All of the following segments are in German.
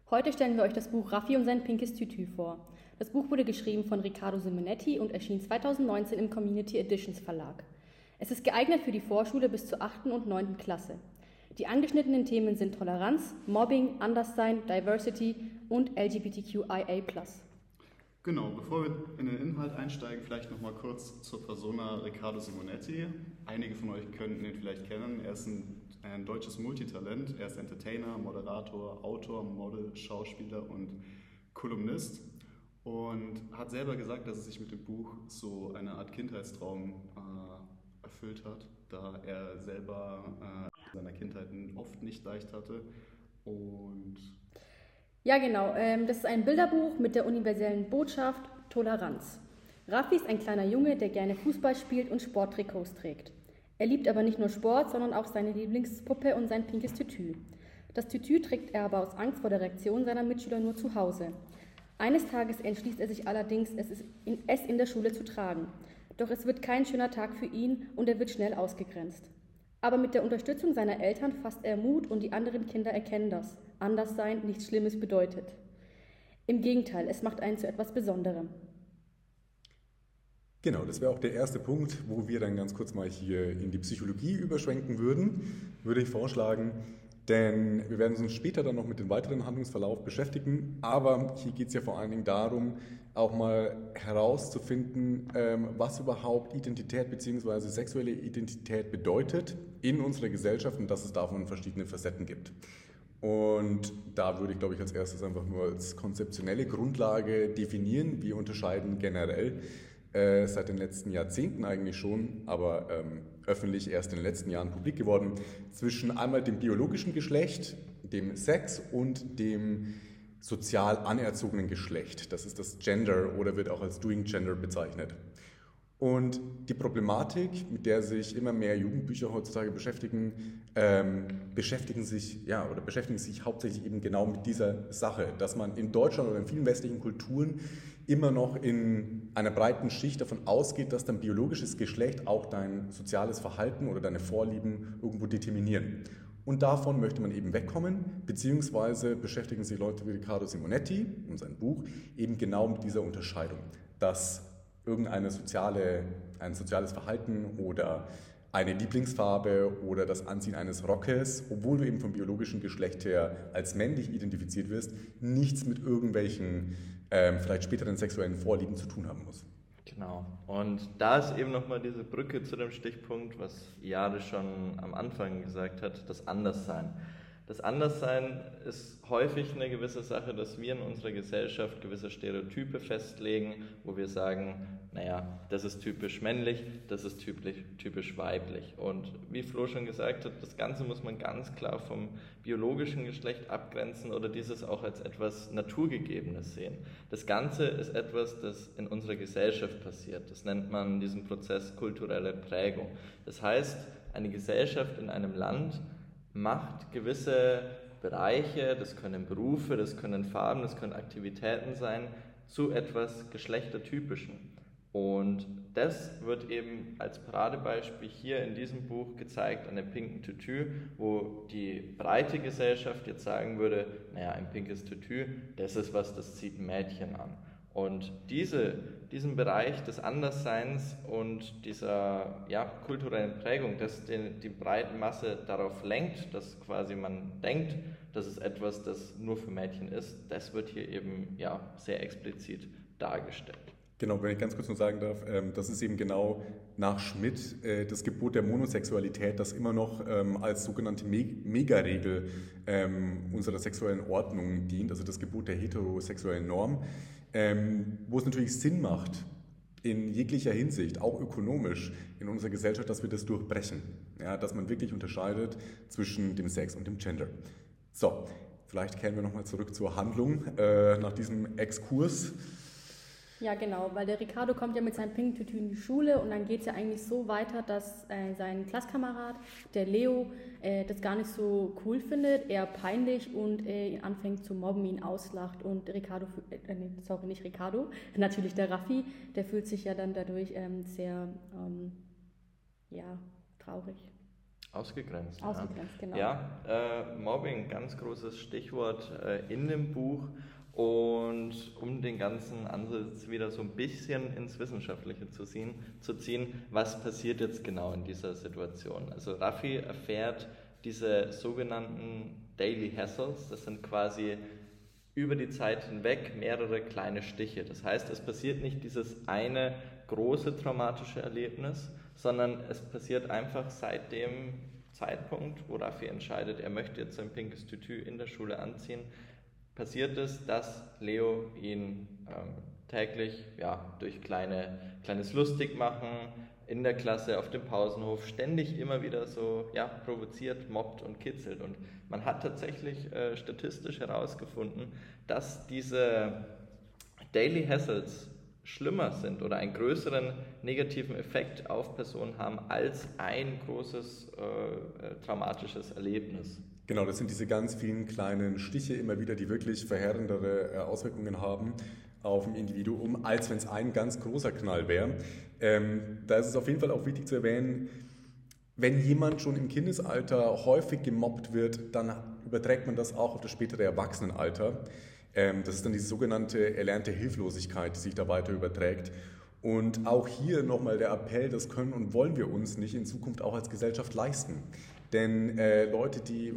Heute stellen wir euch das Buch Raffi und sein pinkes Tütü vor. Das Buch wurde geschrieben von Riccardo Simonetti und erschien 2019 im Community Editions Verlag. Es ist geeignet für die Vorschule bis zur 8. und 9. Klasse. Die angeschnittenen Themen sind Toleranz, Mobbing, Anderssein, Diversity und LGBTQIA+. Genau, bevor wir in den Inhalt einsteigen, vielleicht noch mal kurz zur Persona Riccardo Simonetti. Einige von euch könnten ihn vielleicht kennen. Er ist ein deutsches Multitalent. Er ist Entertainer, Moderator, Autor, Model, Schauspieler und Kolumnist. Und hat selber gesagt, dass er sich mit dem Buch so eine Art Kindheitstraum erfüllt hat, da er selber in seiner Kindheit oft nicht leicht hatte. Und Ja, genau. Das ist ein Bilderbuch mit der universellen Botschaft Toleranz. Raffi ist ein kleiner Junge, der gerne Fußball spielt und Sporttrikots trägt. Er liebt aber nicht nur Sport, sondern auch seine Lieblingspuppe und sein pinkes Tütü. Das Tütü trägt er aber aus Angst vor der Reaktion seiner Mitschüler nur zu Hause. Eines Tages entschließt er sich allerdings, es in der Schule zu tragen. Doch es wird kein schöner Tag für ihn und er wird schnell ausgegrenzt. Aber mit der Unterstützung seiner Eltern fasst er Mut und die anderen Kinder erkennen das. Anderssein nichts Schlimmes bedeutet. Im Gegenteil, es macht einen zu etwas Besonderem. Genau, das wäre auch der erste Punkt, wo wir dann ganz kurz mal hier in die Psychologie überschwenken würden, würde ich vorschlagen. Denn wir werden uns später dann noch mit dem weiteren Handlungsverlauf beschäftigen. Aber hier geht es ja vor allen Dingen darum, auch mal herauszufinden, was überhaupt Identität bzw. sexuelle Identität bedeutet in unserer Gesellschaft und dass es davon verschiedene Facetten gibt. Und da würde ich, glaube ich, als erstes einfach nur als konzeptionelle Grundlage definieren. Wir unterscheiden generell seit den letzten Jahrzehnten eigentlich schon, aber öffentlich erst in den letzten Jahren publik geworden, zwischen einmal dem biologischen Geschlecht, dem Sex und dem sozial anerzogenen Geschlecht. Das ist das Gender oder wird auch als Doing Gender bezeichnet. Und die Problematik, mit der sich immer mehr Jugendbücher heutzutage beschäftigen, beschäftigen sich hauptsächlich eben genau mit dieser Sache, dass man in Deutschland oder in vielen westlichen Kulturen immer noch in einer breiten Schicht davon ausgeht, dass dein biologisches Geschlecht auch dein soziales Verhalten oder deine Vorlieben irgendwo determinieren. Und davon möchte man eben wegkommen, beziehungsweise beschäftigen sich Leute wie Riccardo Simonetti in seinem Buch eben genau mit dieser Unterscheidung, dass ein soziales Verhalten oder eine Lieblingsfarbe oder das Anziehen eines Rockes, obwohl du eben vom biologischen Geschlecht her als männlich identifiziert wirst, nichts mit irgendwelchen vielleicht späteren sexuellen Vorlieben zu tun haben muss. Genau. Und da ist eben nochmal diese Brücke zu dem Stichpunkt, was Jade schon am Anfang gesagt hat, das Anderssein. Das Anderssein ist häufig eine gewisse Sache, dass wir in unserer Gesellschaft gewisse Stereotype festlegen, wo wir sagen, naja, das ist typisch männlich, das ist typisch weiblich. Und wie Flo schon gesagt hat, das Ganze muss man ganz klar vom biologischen Geschlecht abgrenzen oder dieses auch als etwas Naturgegebenes sehen. Das Ganze ist etwas, das in unserer Gesellschaft passiert. Das nennt man diesen Prozess kulturelle Prägung. Das heißt, eine Gesellschaft in einem Land macht gewisse Bereiche, das können Berufe, das können Farben, das können Aktivitäten sein, zu etwas Geschlechtertypischen. Und das wird eben als Paradebeispiel hier in diesem Buch gezeigt, an dem pinken Tütü, wo die breite Gesellschaft jetzt sagen würde, naja, ein pinkes Tütü, das ist was, das zieht ein Mädchen an. Und diesen Bereich des Andersseins und dieser kulturellen Prägung, dass die breite Masse darauf lenkt, dass quasi man denkt, das ist etwas, das nur für Mädchen ist, das wird hier eben sehr explizit dargestellt. Genau, wenn ich ganz kurz nur sagen darf, das ist eben genau nach Schmidt das Gebot der Monosexualität, das immer noch als sogenannte Megaregel unserer sexuellen Ordnung dient, also das Gebot der heterosexuellen Norm, wo es natürlich Sinn macht, in jeglicher Hinsicht, auch ökonomisch in unserer Gesellschaft, dass wir das durchbrechen, ja, dass man wirklich unterscheidet zwischen dem Sex und dem Gender. So, vielleicht kehren wir nochmal zurück zur Handlung nach diesem Exkurs. Ja, genau, weil der Riccardo kommt ja mit seinem pinken Tütü in die Schule und dann geht es ja eigentlich so weiter, dass sein Klasskamerad, der Leo, das gar nicht so cool findet, eher peinlich und ihn anfängt zu mobben, ihn auslacht und natürlich der Raffi, der fühlt sich ja dann dadurch sehr traurig. Ausgegrenzt. Ausgegrenzt, genau. Ja, Mobbing, ganz großes Stichwort in dem Buch. Und um den ganzen Ansatz wieder so ein bisschen ins Wissenschaftliche zu ziehen, was passiert jetzt genau in dieser Situation? Also Raffi erfährt diese sogenannten Daily Hassles, das sind quasi über die Zeit hinweg mehrere kleine Stiche. Das heißt, es passiert nicht dieses eine große traumatische Erlebnis, sondern es passiert einfach seit dem Zeitpunkt, wo Raffi entscheidet, er möchte jetzt ein pinkes Tütü in der Schule anziehen, passiert es, dass Leo ihn täglich durch kleines Lustigmachen in der Klasse, auf dem Pausenhof ständig immer wieder so provoziert, mobbt und kitzelt. Und man hat tatsächlich statistisch herausgefunden, dass diese Daily Hassles schlimmer sind oder einen größeren negativen Effekt auf Personen haben als ein großes traumatisches Erlebnis. Genau, das sind diese ganz vielen kleinen Stiche immer wieder, die wirklich verheerendere Auswirkungen haben auf ein Individuum, als wenn es ein ganz großer Knall wäre. Da ist es auf jeden Fall auch wichtig zu erwähnen, wenn jemand schon im Kindesalter häufig gemobbt wird, dann überträgt man das auch auf das spätere Erwachsenenalter. Das ist dann diese sogenannte erlernte Hilflosigkeit, die sich da weiter überträgt. Und auch hier nochmal der Appell, das können und wollen wir uns nicht in Zukunft auch als Gesellschaft leisten. Denn Leute, die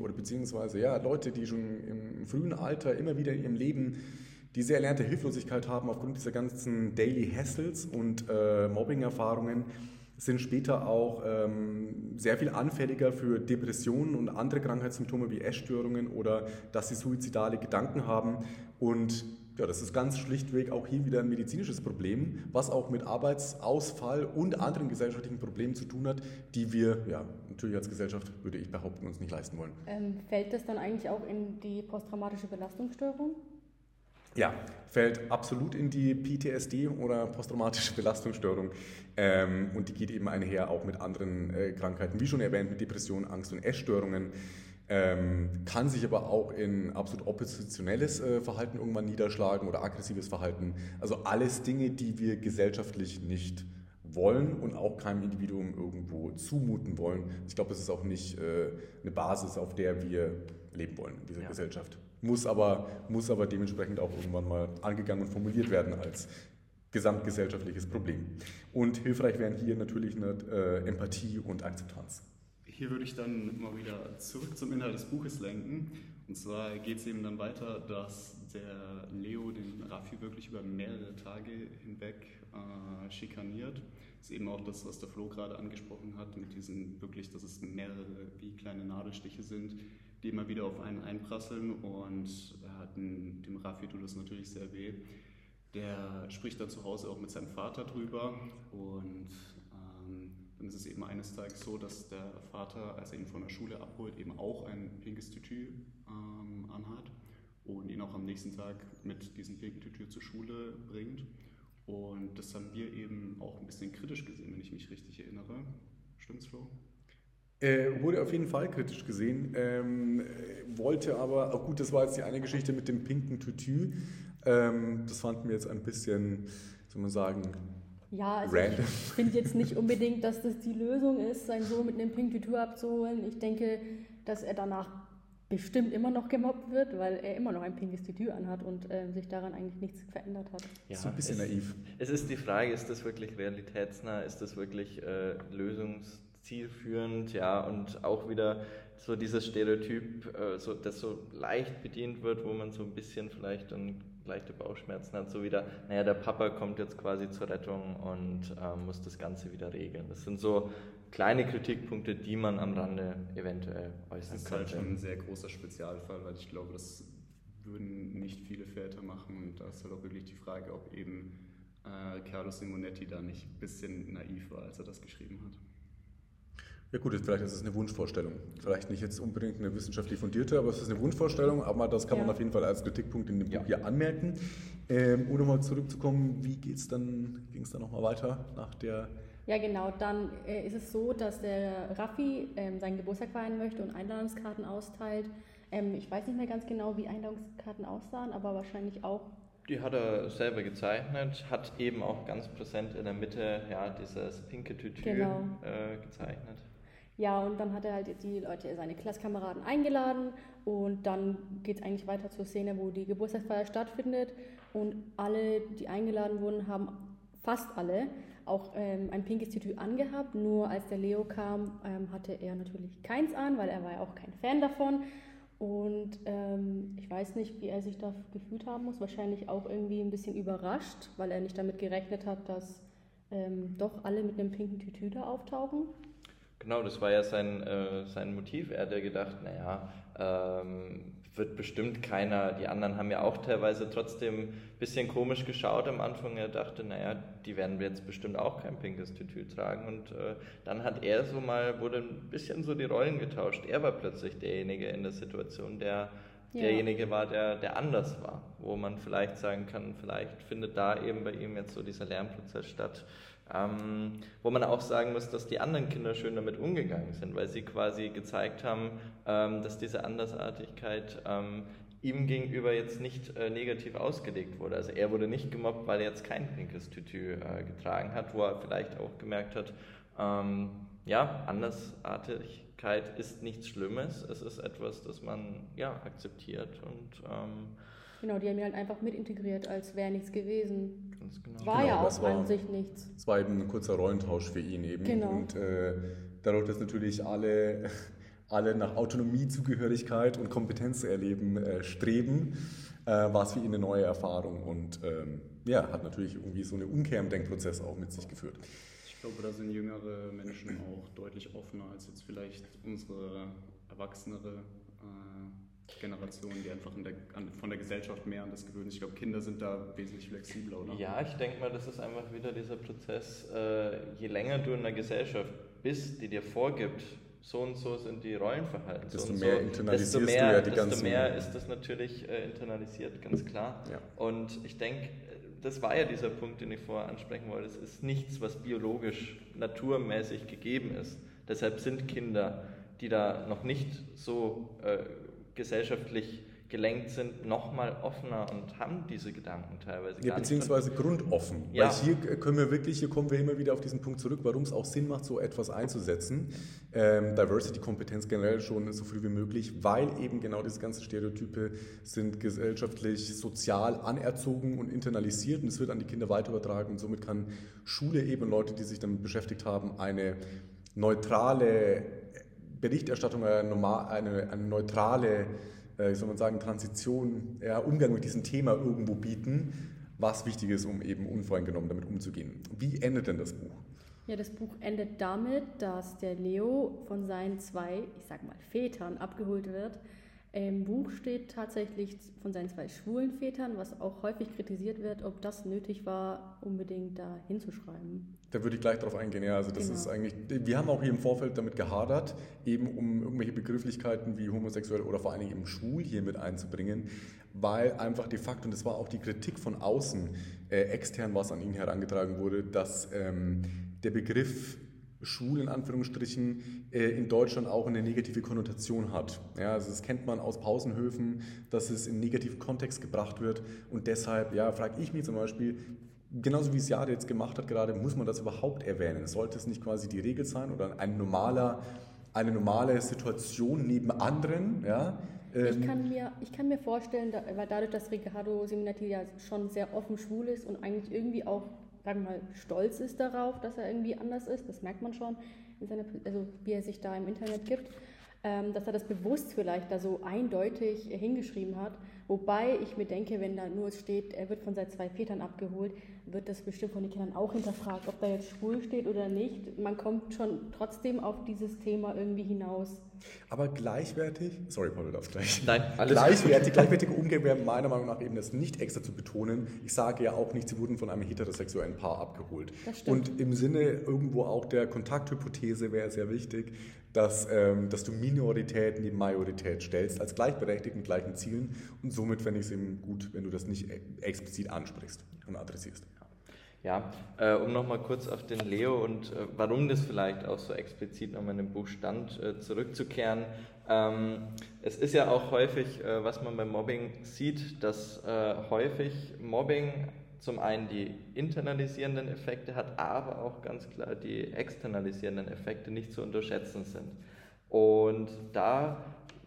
schon im frühen Alter immer wieder in ihrem Leben diese erlernte Hilflosigkeit haben aufgrund dieser ganzen Daily Hassles und Mobbing-Erfahrungen, sind später auch sehr viel anfälliger für Depressionen und andere Krankheitssymptome wie Essstörungen oder dass sie suizidale Gedanken haben. Und ja, das ist ganz schlichtweg auch hier wieder ein medizinisches Problem, was auch mit Arbeitsausfall und anderen gesellschaftlichen Problemen zu tun hat, die wir natürlich als Gesellschaft, würde ich behaupten, uns nicht leisten wollen. Fällt das dann eigentlich auch in die posttraumatische Belastungsstörung? Ja, fällt absolut in die PTSD oder posttraumatische Belastungsstörung und die geht eben einher auch mit anderen Krankheiten, wie schon erwähnt, mit Depressionen, Angst und Essstörungen, kann sich aber auch in absolut oppositionelles Verhalten irgendwann niederschlagen oder aggressives Verhalten. Also alles Dinge, die wir gesellschaftlich nicht wollen und auch keinem Individuum irgendwo zumuten wollen. Ich glaube, das ist auch nicht eine Basis, auf der wir leben wollen in dieser Gesellschaft. Muss aber dementsprechend auch irgendwann mal angegangen und formuliert werden als gesamtgesellschaftliches Problem. Und hilfreich wären hier natürlich eine Empathie und Akzeptanz. Hier würde ich dann mal wieder zurück zum Inhalt des Buches lenken. Und zwar geht es eben dann weiter, dass der Leo den Raffi wirklich über mehrere Tage hinweg schikaniert. Das ist eben auch das, was der Flo gerade angesprochen hat, mit diesen wirklich, dass es mehrere wie kleine Nadelstiche sind, die immer wieder auf einen einprasseln, und dem Raffi tut das natürlich sehr weh. Der spricht dann zu Hause auch mit seinem Vater drüber, und dann ist es eben eines Tages so, dass der Vater, als er ihn von der Schule abholt, eben auch ein pinkes Tütü anhat und ihn auch am nächsten Tag mit diesem pinken Tütü zur Schule bringt. Und das haben wir eben auch ein bisschen kritisch gesehen, wenn ich mich richtig erinnere. Stimmt's, Flo? Wurde auf jeden Fall kritisch gesehen, wollte aber, gut, das war jetzt die eine Geschichte mit dem pinken Tütü, das fanden wir jetzt ein bisschen, soll man sagen, also random. Ich finde jetzt nicht unbedingt, dass das die Lösung ist, seinen Sohn mit einem pinken Tütü abzuholen. Ich denke, dass er danach bestimmt immer noch gemobbt wird, weil er immer noch ein pinkes Tütü anhat und sich daran eigentlich nichts verändert hat. Ja, so ein bisschen naiv. Es ist die Frage, ist das wirklich realitätsnah, ist das wirklich lösungszielführend, und auch wieder so dieses Stereotyp, das so leicht bedient wird, wo man so ein bisschen vielleicht dann leichte Bauchschmerzen hat, so wieder, der Papa kommt jetzt quasi zur Rettung und muss das Ganze wieder regeln. Das sind so kleine Kritikpunkte, die man am Rande eventuell äußern könnte. Das ist halt schon ein sehr großer Spezialfall, weil ich glaube, das würden nicht viele Väter machen, und da ist halt auch wirklich die Frage, ob eben Riccardo Simonetti da nicht ein bisschen naiv war, als er das geschrieben hat. Ja gut, vielleicht ist es eine Wunschvorstellung. Vielleicht nicht jetzt unbedingt eine wissenschaftlich fundierte, aber es ist eine Wunschvorstellung, aber das kann man auf jeden Fall als Kritikpunkt in dem Buch hier anmerken. Um nochmal zurückzukommen, wie ging es dann nochmal weiter nach der... Ja genau, dann ist es so, dass der Raffi seinen Geburtstag feiern möchte und Einladungskarten austeilt. Ich weiß nicht mehr ganz genau, wie Einladungskarten aussahen, aber wahrscheinlich auch... Die hat er selber gezeichnet, hat eben auch ganz präsent in der Mitte dieses pinke Tütü gezeichnet. Ja, und dann hat er halt die Leute, seine Klasskameraden eingeladen und dann geht es eigentlich weiter zur Szene, wo die Geburtstagsfeier stattfindet und alle, die eingeladen wurden, haben fast alle auch ein pinkes Tütü angehabt, nur als der Leo kam, hatte er natürlich keins an, weil er war ja auch kein Fan davon und ich weiß nicht, wie er sich da gefühlt haben muss, wahrscheinlich auch irgendwie ein bisschen überrascht, weil er nicht damit gerechnet hat, dass doch alle mit einem pinken Tütü da auftauchen. Genau, das war ja sein Motiv. Er hat ja gedacht, naja, wird bestimmt keiner, die anderen haben ja auch teilweise trotzdem ein bisschen komisch geschaut am Anfang. Er dachte, naja, die werden jetzt bestimmt auch kein pinkes Tütü tragen. Und dann hat er wurde ein bisschen so die Rollen getauscht. Er war plötzlich derjenige in der Situation, derjenige war, der anders war. Wo man vielleicht sagen kann, vielleicht findet da eben bei ihm jetzt so dieser Lernprozess statt. Wo man auch sagen muss, dass die anderen Kinder schön damit umgegangen sind, weil sie quasi gezeigt haben, dass diese Andersartigkeit ihm gegenüber jetzt nicht negativ ausgelegt wurde. Also er wurde nicht gemobbt, weil er jetzt kein pinkes Tütü getragen hat, wo er vielleicht auch gemerkt hat, ja, Andersartigkeit ist nichts Schlimmes, es ist etwas, das man akzeptiert und genau, die haben ihn halt einfach mit integriert, als wäre nichts gewesen. Ganz genau. War ja auch an sich nichts. Es war eben ein kurzer Rollentausch für ihn eben. Genau. Und dadurch, dass natürlich alle nach Autonomie, Zugehörigkeit und Kompetenz erleben streben, war es für ihn eine neue Erfahrung und hat natürlich irgendwie so einen Umkehr im Denkprozess auch mit sich geführt. Ich glaube, da sind jüngere Menschen auch deutlich offener als jetzt vielleicht unsere erwachsenere Generation, die einfach von der Gesellschaft mehr an das gewöhnen. Ich glaube, Kinder sind da wesentlich flexibler, oder? Ja, ich denke mal, das ist einfach wieder dieser Prozess, je länger du in einer Gesellschaft bist, die dir vorgibt, so und so sind die Rollenverhalten. Desto mehr internalisierst du ja die ganzen... Desto mehr ist das natürlich internalisiert, ganz klar. Ja. Und ich denke, das war ja dieser Punkt, den ich vorher ansprechen wollte. Es ist nichts, was biologisch, naturmäßig gegeben ist. Deshalb sind Kinder, die da noch nicht so gesellschaftlich gelenkt sind, nochmal offener und haben diese Gedanken teilweise gar nicht. Beziehungsweise grundoffen. Ja. Weil hier kommen wir immer wieder auf diesen Punkt zurück, warum es auch Sinn macht, so etwas einzusetzen. Diversity-Kompetenz generell schon so früh wie möglich, weil eben genau diese ganzen Stereotype sind gesellschaftlich, sozial anerzogen und internalisiert und es wird an die Kinder weiter übertragen und somit kann Schule eben Leute, die sich damit beschäftigt haben, eine neutrale Berichterstattung, eine neutrale, wie soll man sagen, Transition, Umgang mit diesem Thema irgendwo bieten, was wichtig ist, um eben unvoreingenommen damit umzugehen. Wie endet denn das Buch? Ja, das Buch endet damit, dass der Leo von seinen 2, ich sag mal, Vätern abgeholt wird. Im Buch steht tatsächlich von seinen 2 schwulen Vätern, was auch häufig kritisiert wird, ob das nötig war, unbedingt da hinzuschreiben. Da würde ich gleich drauf eingehen, ja. Also das ist eigentlich, wir haben auch hier im Vorfeld damit gehadert, eben um irgendwelche Begrifflichkeiten wie homosexuell oder vor allen Dingen eben schwul hier mit einzubringen, weil einfach de facto, und das war auch die Kritik von außen, extern, was an ihn herangetragen wurde, dass der Begriff schwul in Anführungsstrichen in Deutschland auch eine negative Konnotation hat. Ja, also das kennt man aus Pausenhöfen, dass es in negativen Kontext gebracht wird und deshalb, frage ich mich zum Beispiel, genauso wie es Jade jetzt gemacht hat gerade, muss man das überhaupt erwähnen? Sollte es nicht quasi die Regel sein oder eine normale Situation neben anderen? Ja? Ich kann mir vorstellen, weil dadurch, dass Riccardo Simonetti ja schon sehr offen schwul ist und eigentlich irgendwie auch, sagen wir mal, stolz ist darauf, dass er irgendwie anders ist, das merkt man schon, wie er sich da im Internet gibt, dass er das bewusst vielleicht da so eindeutig hingeschrieben hat. Wobei ich mir denke, wenn da nur steht, er wird von seinen 2 Vätern abgeholt, wird das bestimmt von den Kindern auch hinterfragt, ob da jetzt schwul steht oder nicht. Man kommt schon trotzdem auf dieses Thema irgendwie hinaus. Aber gleichwertig, sorry Paul, du darfst gleich. Nein, alles gleichwertiger Umgang wäre meiner Meinung nach eben das nicht extra zu betonen. Ich sage ja auch nicht, sie wurden von einem heterosexuellen Paar abgeholt. Das stimmt. Und im Sinne irgendwo auch der Kontakthypothese wäre es sehr wichtig, dass du Minorität neben Majorität stellst, als gleichberechtigt mit gleichen Zielen. Und somit fände ich es eben gut, wenn du das nicht explizit ansprichst und adressierst. Ja, um nochmal kurz auf den Leo und warum das vielleicht auch so explizit nochmal in dem Buch stand, zurückzukehren. Es ist ja auch häufig, was man beim Mobbing sieht, dass häufig Mobbing zum einen die internalisierenden Effekte hat, aber auch ganz klar die externalisierenden Effekte nicht zu unterschätzen sind. Und da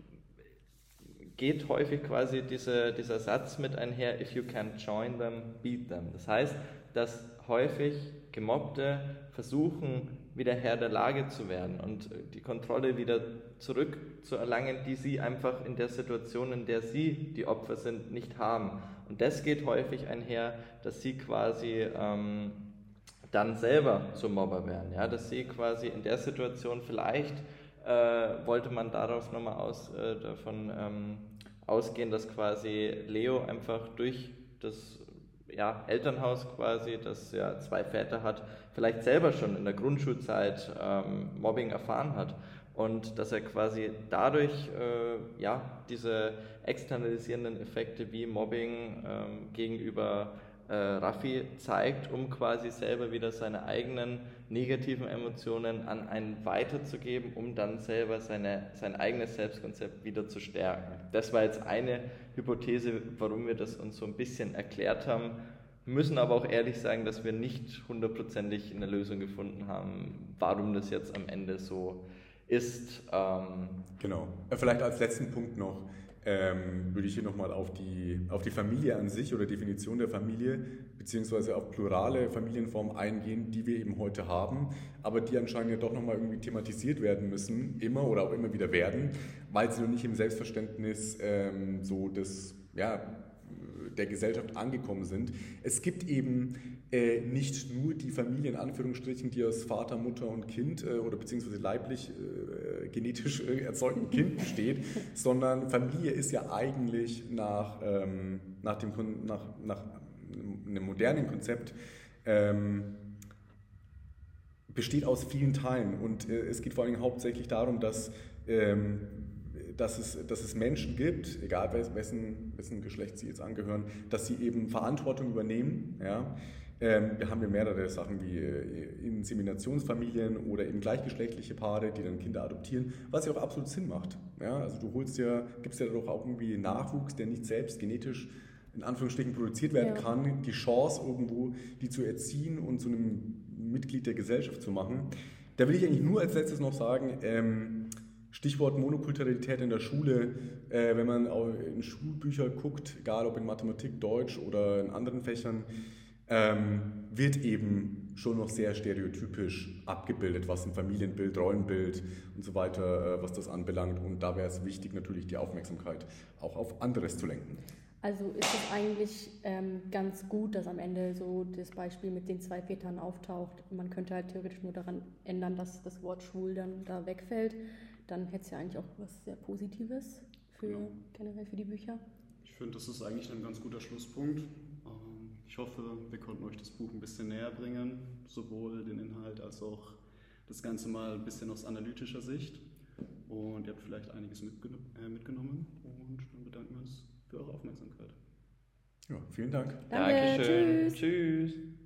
geht häufig quasi dieser Satz mit einher, if you can't join them, beat them. Das heißt, dass häufig Gemobbte versuchen, wieder Herr der Lage zu werden und die Kontrolle wieder zurückzuerlangen, die sie einfach in der Situation, in der sie die Opfer sind, nicht haben. Und das geht häufig einher, dass sie quasi dann selber zum Mobber werden. Ja? Dass sie quasi in der Situation vielleicht wollte man darauf nochmal davon ausgehen, dass quasi Leo einfach durch das Elternhaus quasi, das ja 2 Väter hat, vielleicht selber schon in der Grundschulzeit Mobbing erfahren hat und dass er quasi dadurch diese externalisierenden Effekte wie Mobbing gegenüber Raffi zeigt, um quasi selber wieder seine eigenen negativen Emotionen an einen weiterzugeben, um dann selber sein eigenes Selbstkonzept wieder zu stärken. Das war jetzt eine Hypothese, warum wir das uns so ein bisschen erklärt haben, müssen aber auch ehrlich sagen, dass wir nicht hundertprozentig eine Lösung gefunden haben, warum das jetzt am Ende so ist. Genau. Vielleicht als letzten Punkt noch, würde ich hier nochmal auf die Familie an sich oder Definition der Familie beziehungsweise auf plurale Familienformen eingehen, die wir eben heute haben, aber die anscheinend ja doch nochmal irgendwie thematisiert werden müssen, immer oder auch immer wieder werden, weil sie noch nicht im Selbstverständnis der Gesellschaft angekommen sind. Es gibt eben nicht nur die Familie in Anführungsstrichen, die aus Vater, Mutter und Kind oder beziehungsweise leiblich genetisch erzeugtem Kind besteht, sondern Familie ist ja eigentlich nach einem modernen Konzept besteht aus vielen Teilen und es geht vor allem hauptsächlich darum, dass es Menschen gibt, egal wessen Geschlecht sie jetzt angehören, dass sie eben Verantwortung übernehmen. Ja? Wir haben ja mehrere Sachen wie Inseminationsfamilien oder eben gleichgeschlechtliche Paare, die dann Kinder adoptieren, was ja auch absolut Sinn macht. Ja? Also du gibst ja doch auch irgendwie Nachwuchs, der nicht selbst genetisch in Anführungsstrichen produziert werden kann, die Chance irgendwo, die zu erziehen und zu einem Mitglied der Gesellschaft zu machen. Da will ich eigentlich nur als letztes noch sagen, Stichwort Monokulturalität in der Schule, wenn man in Schulbücher guckt, egal ob in Mathematik, Deutsch oder in anderen Fächern, wird eben schon noch sehr stereotypisch abgebildet, was ein Familienbild, Rollenbild und so weiter, was das anbelangt. Und da wäre es wichtig, natürlich die Aufmerksamkeit auch auf anderes zu lenken. Also ist es eigentlich ganz gut, dass am Ende so das Beispiel mit den 2 Vätern auftaucht. Man könnte halt theoretisch nur daran ändern, dass das Wort schwul dann da wegfällt. Dann hätte es ja eigentlich auch was sehr Positives generell für die Bücher. Ich finde, das ist eigentlich ein ganz guter Schlusspunkt. Ich hoffe, wir konnten euch das Buch ein bisschen näher bringen, sowohl den Inhalt als auch das Ganze mal ein bisschen aus analytischer Sicht. Und ihr habt vielleicht einiges mitgenommen und dann bedanken wir uns für eure Aufmerksamkeit. Ja, vielen Dank. Danke, Dankeschön. tschüss. Tschüss.